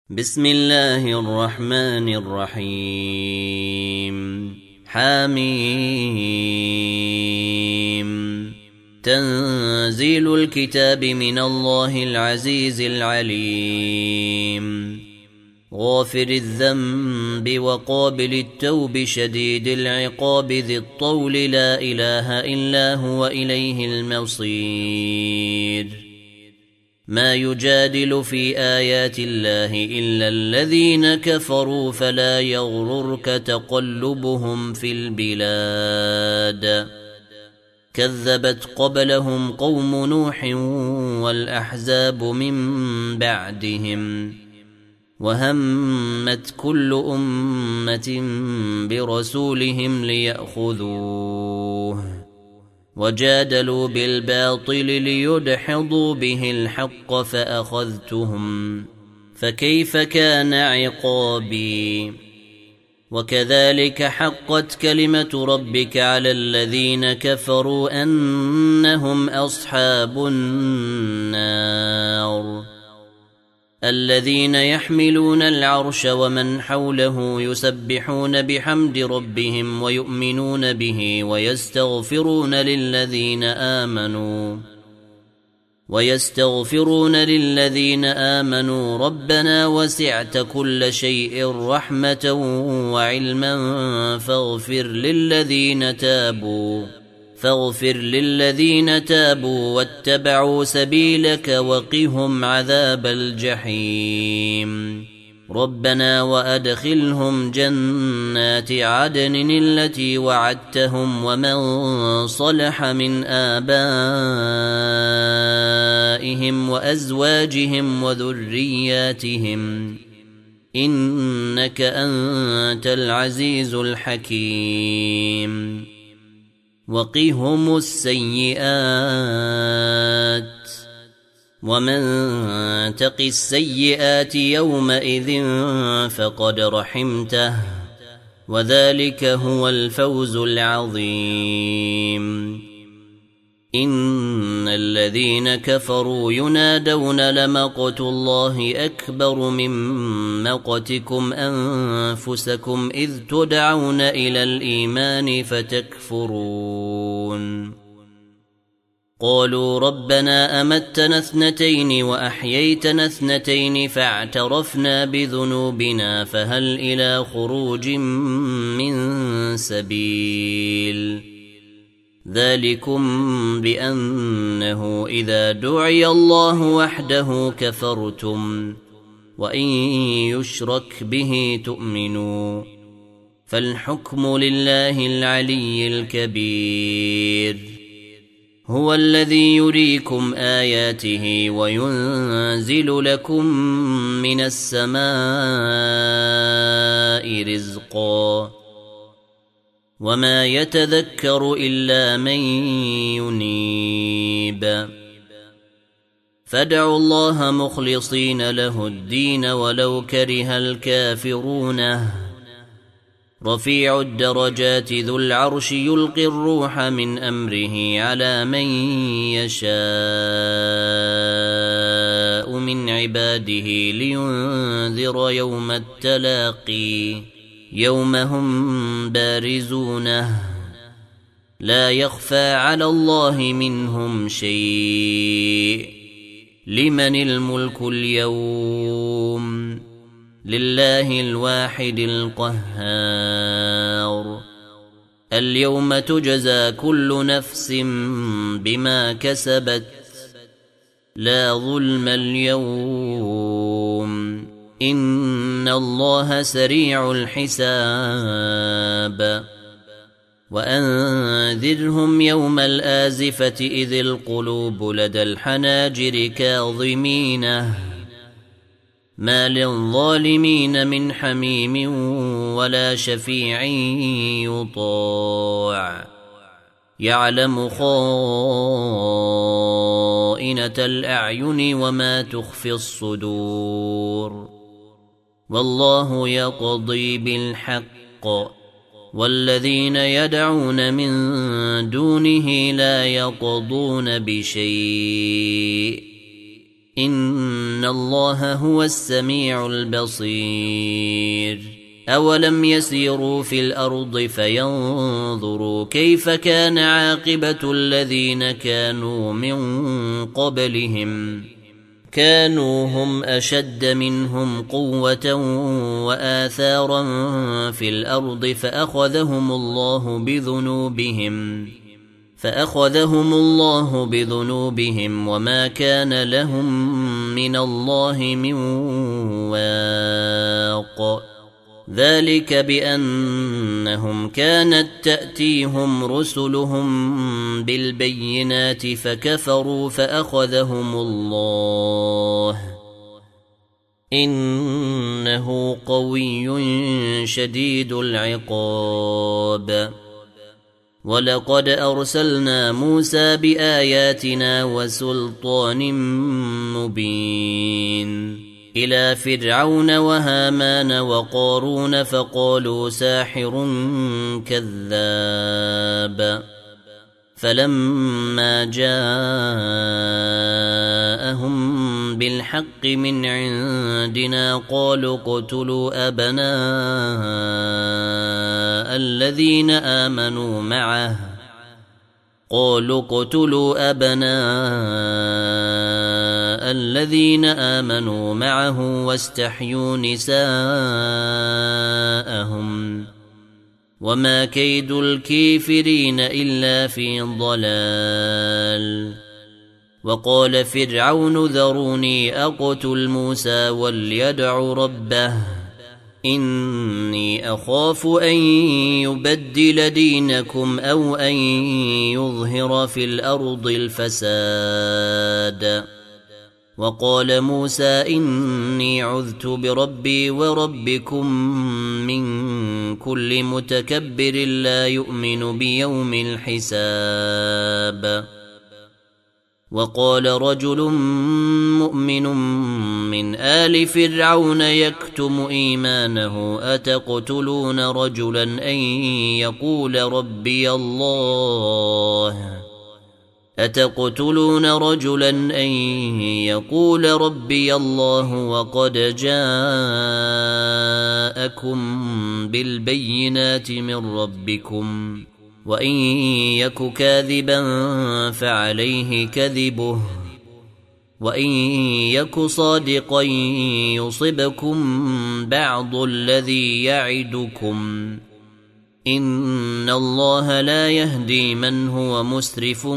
بسم الله الرحمن الرحيم حميم تنزيل الكتاب من الله العزيز العليم غافر الذنب وقابل التوب شديد العقاب ذي الطول لا إله إلا هو إليه المصير ما يجادل في آيات الله إلا الذين كفروا فلا يغررك تقلبهم في البلاد كذبت قبلهم قوم نوح والأحزاب من بعدهم وهمت كل أمة برسولهم ليأخذوه وجادلوا بالباطل ليدحضوا به الحق فأخذتهم فكيف كان عقابي وكذلك حقت كلمة ربك على الذين كفروا أنهم أصحاب النار الذين يحملون العرش ومن حوله يسبحون بحمد ربهم ويؤمنون به ويستغفرون للذين آمنوا ربنا وسعت كل شيء رحمة وعلما فاغفر للذين تابوا واتبعوا سبيلك وقهم عذاب الجحيم ربنا وأدخلهم جنات عدن التي وعدتهم ومن صلح من آبائهم وأزواجهم وذرياتهم إنك أنت العزيز الحكيم وقهم السيئات ومن تق السيئات يومئذ فقد رحمته وذلك هو الفوز العظيم إن الذين كفروا ينادون لمقت الله أكبر من مقتكم أنفسكم إذ تدعون إلى الإيمان فتكفرون قالوا ربنا أمتنا 2 وأحييتنا 2 فاعترفنا بذنوبنا فهل إلى خروج من سبيل ذلكم بأنه إذا دعي الله وحده كفرتم وإن يشرك به تؤمنوا فالحكم لله العلي الكبير هو الذي يريكم آياته وينزل لكم من السماء رزقا وما يتذكر إلا من ينيب فادعوا الله مخلصين له الدين ولو كره الكافرون رفيع الدرجات ذو العرش يلقي الروح من أمره على من يشاء من عباده لينذر يوم التلاقي يوم هم بارزونه لا يخفى على الله منهم شيء لمن الملك اليوم لله الواحد القهار اليوم تجزى كل نفس بما كسبت لا ظلم اليوم إن الله سريع الحساب وأنذرهم يوم الآزفة إذ القلوب لدى الحناجر كاظمين ما للظالمين من حميم ولا شفيع يطاع يعلم خائنة الأعين وما تخفي الصدور والله يقضي بالحق والذين يدعون من دونه لا يقضون بشيء إن الله هو السميع البصير أولم يسيروا في الأرض فينظروا كيف كان عاقبة الذين كانوا من قبلهم كانوا هم أشد منهم قوة وآثارا في الأرض فأخذهم الله بذنوبهم وما كان لهم من الله من واق ذلك بأنهم كانت تأتيهم رسلهم بالبينات فكفروا فأخذهم الله إنه قوي شديد العقاب ولقد أرسلنا موسى بآياتنا وسلطان مبين إلى فرعون وهامان وقارون فقالوا ساحر كذاب فلما جاءهم بالحق من عندنا قالوا اقتلوا أبناء الذين آمنوا معه واستحيوا نساءهم وما كيد الكافرين إلا في ضلال وقال فرعون ذروني أقتل موسى وليدع ربه إني أخاف أن يبدل دينكم أو أن يظهر في الأرض الفساد وقال موسى إني عذت بربي وربكم من كل متكبر لا يؤمن بيوم الحساب وقال رجل مؤمن من آل فرعون يكتم إيمانه أتقتلون رجلا أن يقول ربي الله وقد جاءكم بالبينات من ربكم وإن يك كاذبا فعليه كذبه وإن يك صادقا يصبكم بعض الذي يعدكم إن الله لا يهدي من هو مسرف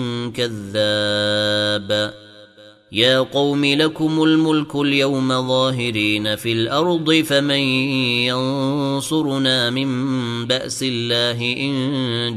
كذاب يا قوم لكم الملك اليوم ظاهرين في الأرض فمن ينصرنا من بأس الله إن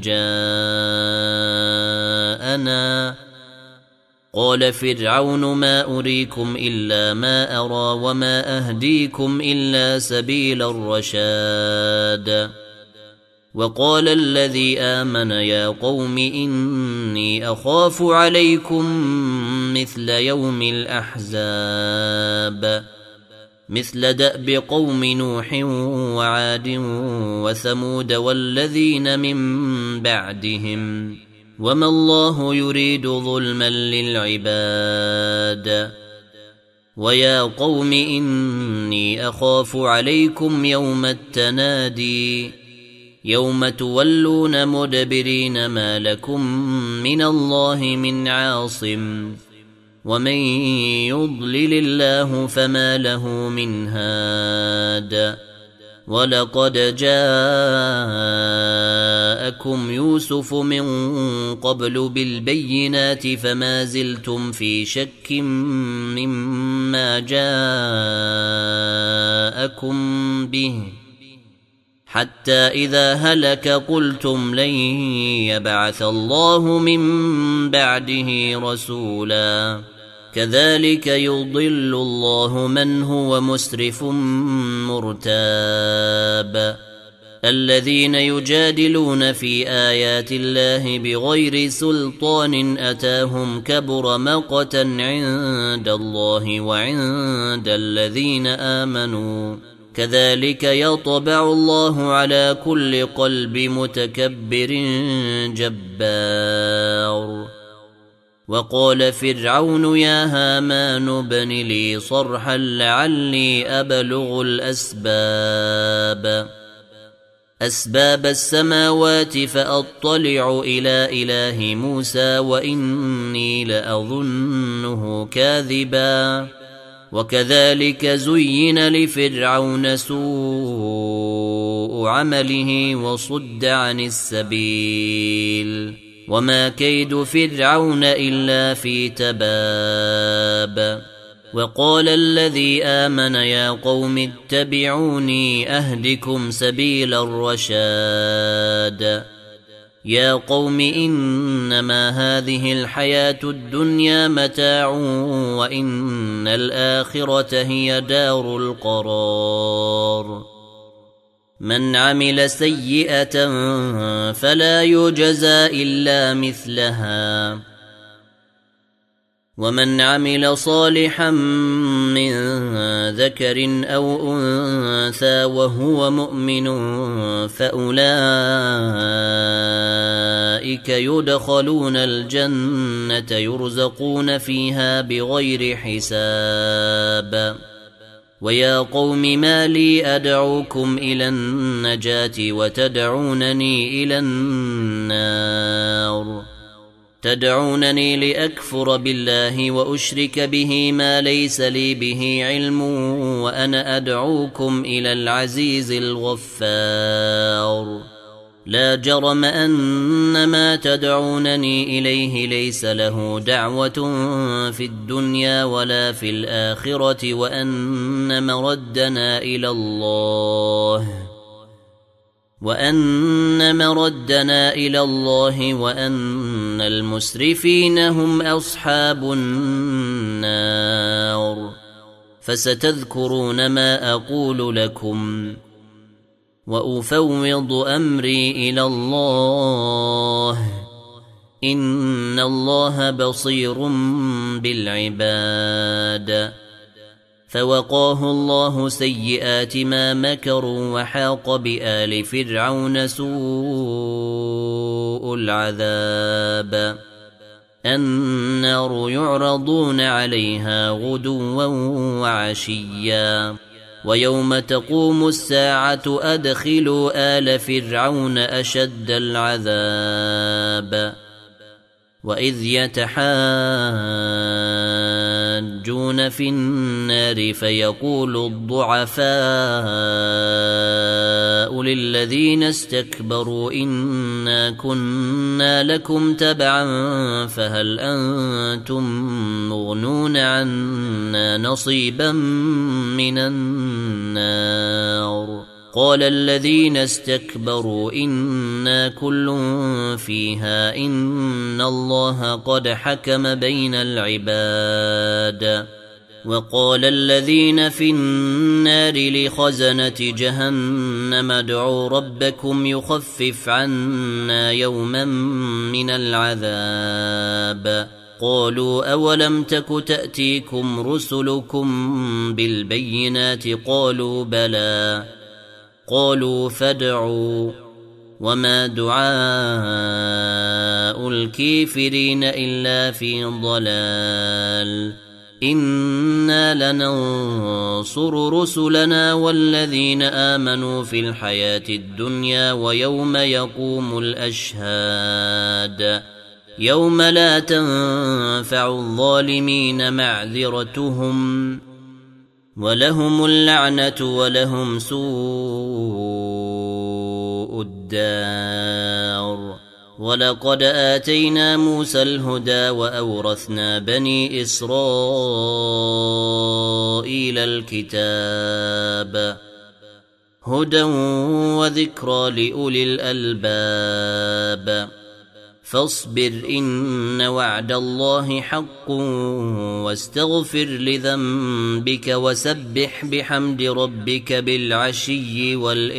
جاءنا قال فرعون ما أريكم إلا ما أرى وما أهديكم إلا سبيل الرشاد وقال الذي آمن يا قوم إني أخاف عليكم مثل يوم الأحزاب مثل دأب قوم نوح وعاد وثمود والذين من بعدهم وما الله يريد ظلما للعباد ويا قوم إني أخاف عليكم يوم التنادي يوم تولون مدبرين ما لكم من الله من عاصم ومن يضلل الله فما له من هاد ولقد جاءكم يوسف من قبل بالبينات فما زلتم في شك مما جاءكم به حتى إذا هلك قلتم لن يبعث الله من بعده رسولا كذلك يضل الله من هو مسرف مرتاب الذين يجادلون في آيات الله بغير سلطان أتاهم كبر مقتا عند الله وعند الذين آمنوا كذلك يطبع الله على كل قلب متكبر جبار وقال فرعون يا هامان ابن لي صرحا لعلي أبلغ أسباب السماوات فأطلع إلى إله موسى وإني لأظنه كاذبا وكذلك زين لفرعون سوء عمله وصد عن السبيل وما كيد فرعون إلا في تباب وقال الذي آمن يا قوم اتبعوني أهدكم سبيل الرشاد يا قوم إنما هذه الحياة الدنيا متاع وإن الآخرة هي دار القرار من عمل سيئة فلا يجزى إلا مثلها ومن عمل صالحا من ذكر أو أنثى وهو مؤمن فأولئك يدخلون الجنة يرزقون فيها بغير حساب ويا قوم ما لي أدعوكم إلى النجاة وتدعونني إلى النار تدعونني لأكفر بالله وأشرك به ما ليس لي به علم وأنا أدعوكم إلى العزيز الغفار لا جرم أن ما تدعونني إليه ليس له دعوة في الدنيا ولا في الآخرة وأن مردنا إلى الله وأن المسرفين هم أصحاب النار فستذكرون ما أقول لكم وأفوض أمري إلى الله إن الله بصير بالعباد فوقاه الله سيئات ما مكروا وحاق بآل فرعون سوء العذاب النار يعرضون عليها غدوا وعشيا ويوم تقوم الساعة أدخلوا آل فرعون أشد العذاب وإذ يتحاجون في النار فيقول الضعفاء للذين استكبروا إنا كنا لكم تبعا فهل أنتم مغنون عنا نصيبا من النار قال الذين استكبروا إنا كل فيها إن الله قد حكم بين العباد وقال الذين في النار لخزنة جهنم ادعوا ربكم يخفف عنا يوما من العذاب قالوا أولم تك تأتيكم رسلكم بالبينات قالوا بلى قالوا فادعوا وما دعاء الكافرين إلا في ضلال إنا لننصر رسلنا والذين آمنوا في الحياة الدنيا ويوم يقوم الأشهاد يوم لا تنفع الظالمين معذرتهم ولهم اللعنة ولهم سوء الدار ولقد آتينا موسى الهدى وأورثنا بني إسرائيل الكتاب هدى وذكرى لأولي الألباب فاصبر إن وعد الله حق واستغفر لذنبك وسبح بحمد ربك بالعشي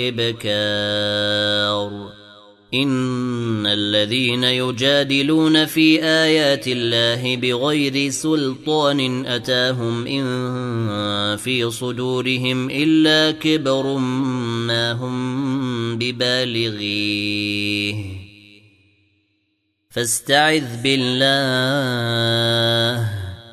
والإبكار إن الذين يجادلون في آيات الله بغير سلطان أتاهم إن في صدورهم إلا كبر ما هم ببالغيه فاستعذ بالله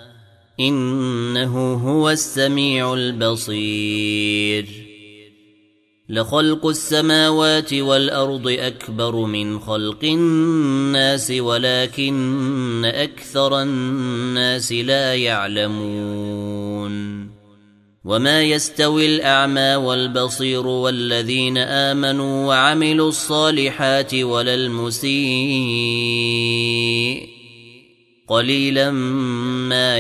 إنه هو السميع البصير. لخلق السماوات والأرض أكبر من خلق الناس ولكن أكثر الناس لا يعلمون. وما يستوي الأعمى والبصير والذين آمنوا وعملوا الصالحات ولا المسيء قليلا ما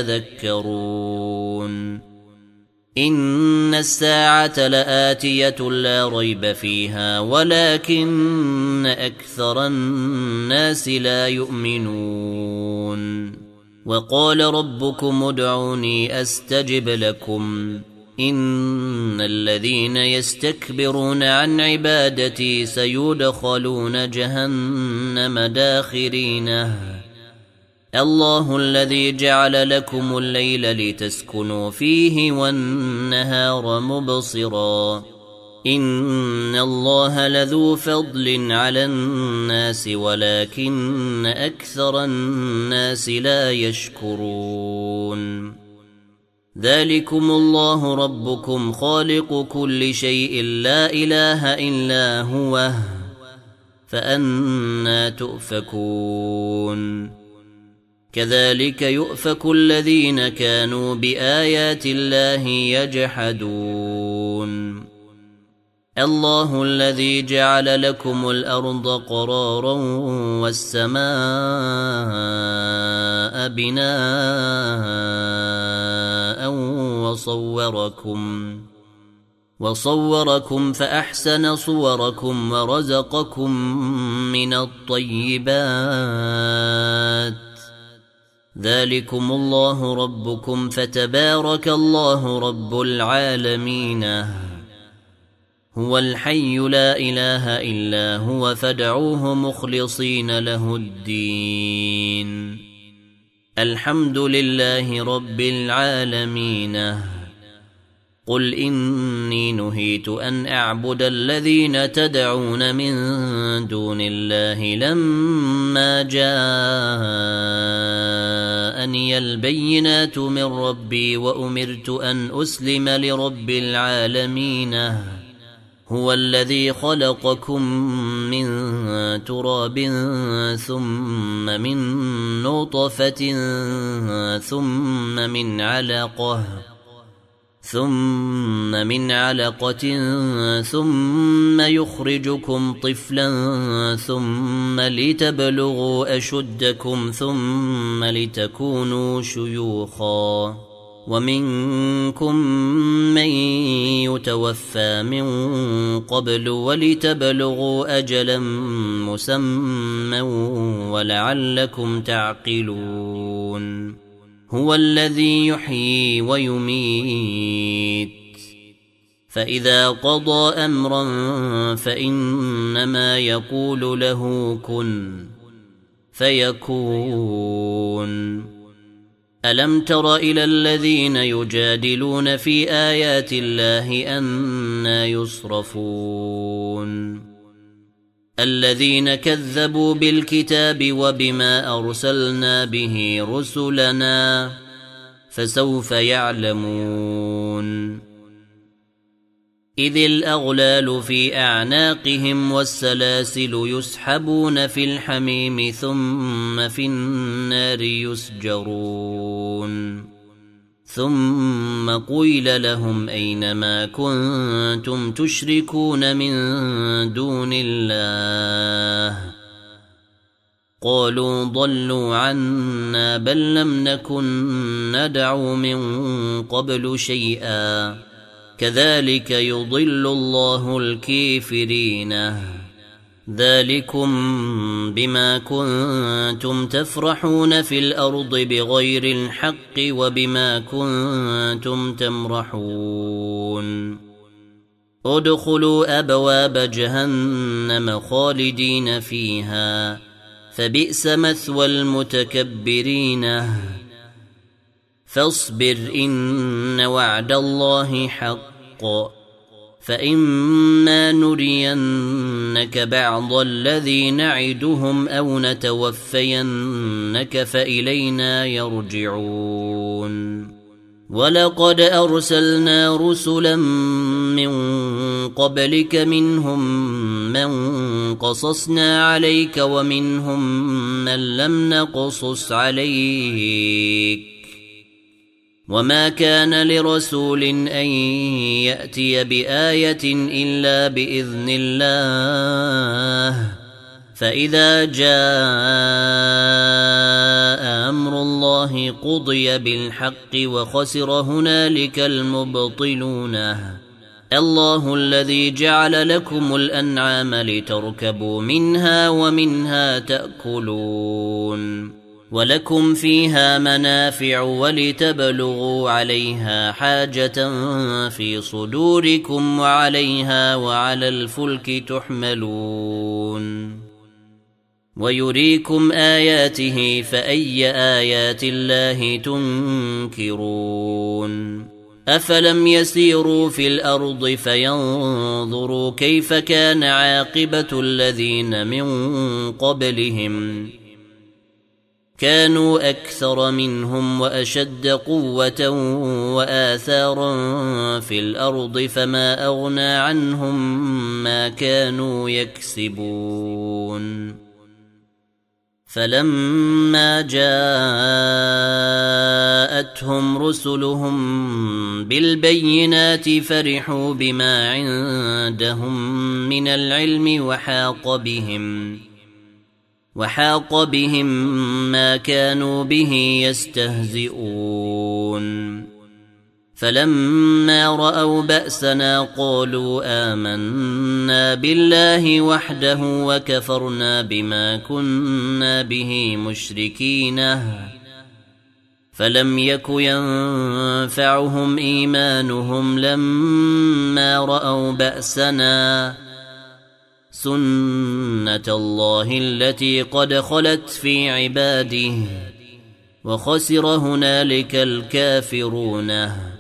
يتذكرون. إن الساعة لآتية لا ريب فيها ولكن أكثر الناس لا يؤمنون. وقال ربكم ادعوني أستجب لكم إن الذين يستكبرون عن عبادتي سيدخلون جهنم داخرينه. الله الذي جعل لكم الليل لتسكنوا فيه والنهار مبصرا إن الله لذو فضل على الناس ولكن أكثر الناس لا يشكرون. ذلكم الله ربكم خالق كل شيء لا إله إلا هو فأنى تؤفكون. كذلك يؤفك الذين كانوا بآيات الله يجحدون. الله الذي جعل لكم الأرض قرارا والسماء بناء وصوركم فأحسن صوركم ورزقكم من الطيبات. ذلكم الله ربكم فتبارك الله رب العالمين. هو الحي لا إله إلا هو فادعوه مخلصين له الدين. الحمد لله رب العالمين. قل إني نهيت أن أعبد الذين تدعون من دون الله لما جاءني البينات من ربي وأمرت أن أسلم لرب العالمين. هو الذي خلقكم من تراب ثم من نطفة ثم من علقة ثم يخرجكم طفلا ثم لتبلغوا أشدكم ثم لتكونوا شيوخا ومنكم من يتوفى من قبل ولتبلغوا أجلا مسمى ولعلكم تعقلون. هو الذي يحيي ويميت فإذا قضى أمرا فإنما يقول له كن فيكون. ألم تر إلى الذين يجادلون في آيات الله أنى يصرفون. الذين كذبوا بالكتاب وبما أرسلنا به رسلنا فسوف يعلمون. إذ الأغلال في أعناقهم والسلاسل يسحبون في الحميم ثم في النار يسجرون. ثم قيل لهم أين ما كنتم تشركون من دون الله قالوا ضلوا عنا بل لم نكن ندعو من قبل شيئا كذلك يضل الله الكافرين. ذلكم بما كنتم تفرحون في الأرض بغير الحق وبما كنتم تمرحون. ادخلوا أبواب جهنم خالدين فيها فبئس مثوى المتكبرين. فاصبر إن وعد الله حق فإما نرينك بعض الذي نعدهم أو نتوفينك فإلينا يرجعون ولقد أرسلنا رسلا من قبلك منهم من قصصنا عليك ومنهم من لم نقصص عليك وما كان لرسول أن يأتي بآية إلا بإذن الله فإذا جاء أمر الله قضي بالحق وخسر هنالك المبطلون الله الذي جعل لكم الأنعام لتركبوا منها ومنها تأكلون ولكم فيها منافع ولتبلغوا عليها حاجة في صدوركم وعليها وعلى الفلك تحملون ويريكم آياته فأي آيات الله تنكرون أفلم يسيروا في الأرض فينظروا كيف كان عاقبة الذين من قبلهم كانوا أكثر منهم وأشد قوة وآثارا في الأرض فما أغنى عنهم ما كانوا يكسبون فلما جاءتهم رسلهم بالبينات فرحوا بما عندهم من العلم وحاق بهم ما كانوا به يستهزئون فلما رأوا بأسنا قالوا آمنا بالله وحده وكفرنا بما كنا به مشركين فلم يك ينفعهم إيمانهم لما رأوا بأسنا سنة الله التي قد خلت في عباده وخسر هنالك الكافرون